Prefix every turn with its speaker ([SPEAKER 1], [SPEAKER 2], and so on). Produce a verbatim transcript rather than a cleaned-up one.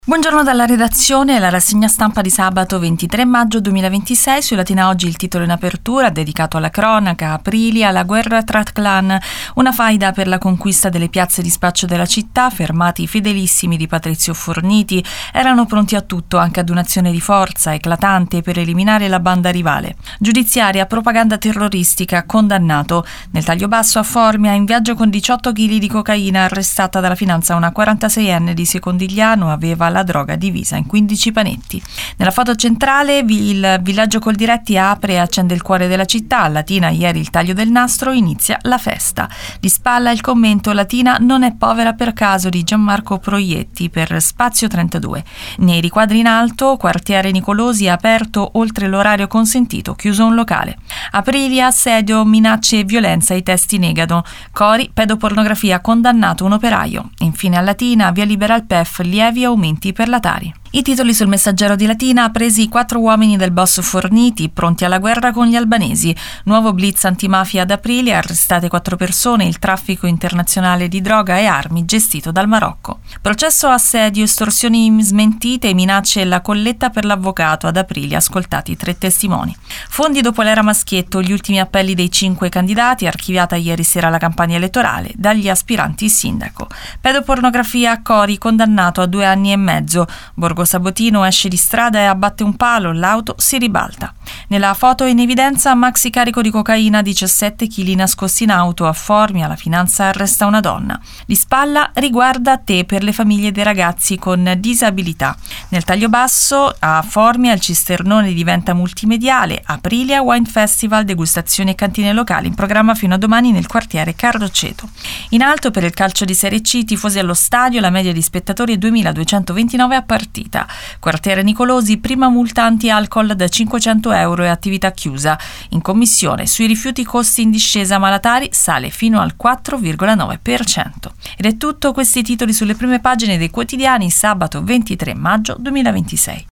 [SPEAKER 1] Buongiorno dalla redazione, la rassegna stampa di sabato ventitré maggio duemilaventisei. Su Latina Oggi il titolo in apertura dedicato alla cronaca. Aprilia, la guerra tra clan, una faida per la conquista delle piazze di spaccio della città. Fermati i fedelissimi di Patrizio Forniti, erano pronti a tutto, anche ad un'azione di forza eclatante per eliminare la banda rivale. Giudiziaria, propaganda terroristica, condannato. Nel taglio basso a Formia, in viaggio con diciotto chili di cocaina, arrestata dalla finanza una quarantaseienne di Secondigliano, aveva la droga divisa in quindici panetti. Nella foto centrale il villaggio Coldiretti apre e accende il cuore della città. A Latina ieri il taglio del nastro, inizia la festa. Di spalla il commento: Latina non è povera per caso, di Gianmarco Proietti per Spazio trentadue. Nei riquadri in alto, quartiere Nicolosi aperto oltre l'orario consentito, chiuso un locale. Aprilia, assedio, minacce e violenza, i testi negano. Cori, pedopornografia, condannato un operaio. Infine a Latina, via libera al P E F, lievi aumenti per la Tari. I titoli sul Messaggero di Latina: presi quattro uomini del boss Forniti, pronti alla guerra con gli albanesi. Nuovo blitz antimafia ad Aprilia, arrestate quattro persone, il traffico internazionale di droga e armi gestito dal Marocco. Processo assedio, estorsioni smentite, minacce e la colletta per l'avvocato. Ad Aprilia ascoltati tre testimoni. Fondi dopo l'era Maschietto, gli ultimi appelli dei cinque candidati, archiviata ieri sera la campagna elettorale dagli aspiranti sindaco. Pedopornografia, Cori condannato a due anni e mezzo. Borgo Sabotino esce di strada e abbatte un palo, l'auto si ribalta. Nella foto in evidenza maxi carico di cocaina, diciassette chili nascosti in auto. A Formia la finanza arresta una donna. Di spalla, riguarda te per le famiglie dei ragazzi con disabilità. Nel taglio basso a Formia il cisternone diventa multimediale. Aprilia Wine Festival, degustazioni e cantine locali in programma fino a domani nel quartiere Carroceto. In alto per il calcio di Serie C, tifosi allo stadio, la media di spettatori è duemiladuecentoventinove a partita. Quartiere Nicolosi, prima multa anti-alcol da cinquecento euro e attività chiusa. In commissione sui rifiuti, costi in discesa, ma la Tari sale fino al quattro virgola nove per cento. Ed è tutto, questi titoli sulle prime pagine dei quotidiani sabato ventitré maggio duemilaventisei.